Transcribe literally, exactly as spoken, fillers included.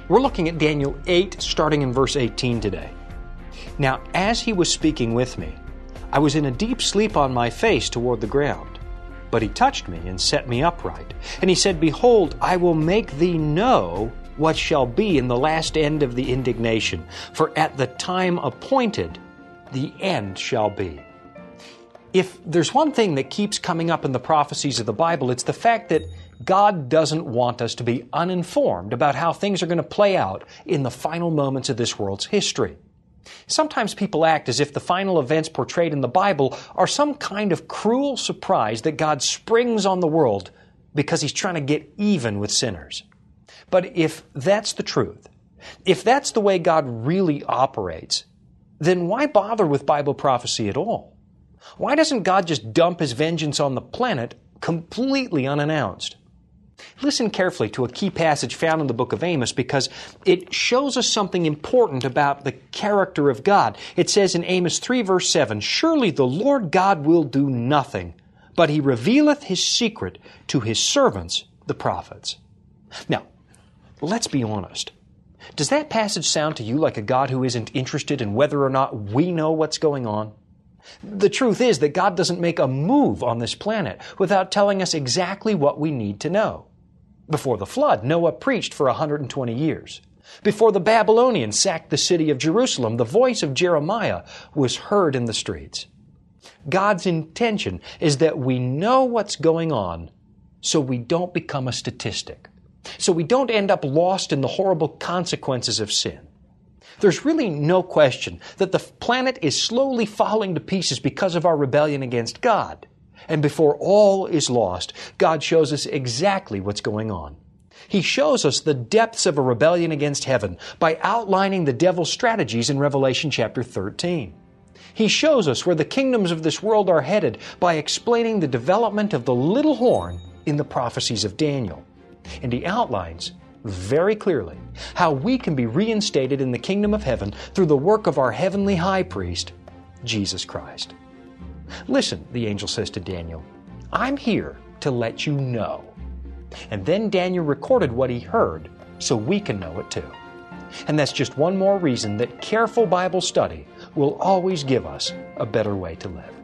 We're looking at Daniel eight, starting in verse eighteen today. Now, as he was speaking with me, I was in a deep sleep on my face toward the ground. But he touched me and set me upright. And he said, Behold, I will make thee know what shall be in the last end of the indignation. For at the time appointed, the end shall be. If there's one thing that keeps coming up in the prophecies of the Bible, it's the fact that God doesn't want us to be uninformed about how things are going to play out in the final moments of this world's history. Sometimes people act as if the final events portrayed in the Bible are some kind of cruel surprise that God springs on the world because He's trying to get even with sinners. But if that's the truth, if that's the way God really operates, then why bother with Bible prophecy at all? Why doesn't God just dump His vengeance on the planet completely unannounced? Listen carefully to a key passage found in the book of Amos because it shows us something important about the character of God. It says in Amos three verse seven, Surely the Lord God will do nothing, but He revealeth His secret to His servants, the prophets. Now, let's be honest. Does that passage sound to you like a God who isn't interested in whether or not we know what's going on? The truth is that God doesn't make a move on this planet without telling us exactly what we need to know. Before the flood, Noah preached for one hundred twenty years. Before the Babylonians sacked the city of Jerusalem, the voice of Jeremiah was heard in the streets. God's intention is that we know what's going on so we don't become a statistic, so we don't end up lost in the horrible consequences of sin. There's really no question that the planet is slowly falling to pieces because of our rebellion against God. And before all is lost, God shows us exactly what's going on. He shows us the depths of a rebellion against heaven by outlining the devil's strategies in Revelation chapter thirteen. He shows us where the kingdoms of this world are headed by explaining the development of the little horn in the prophecies of Daniel. And He outlines very clearly how we can be reinstated in the kingdom of heaven through the work of our heavenly high priest, Jesus Christ. Listen, the angel says to Daniel, I'm here to let you know. And then Daniel recorded what he heard so we can know it too. And that's just one more reason that careful Bible study will always give us a better way to live.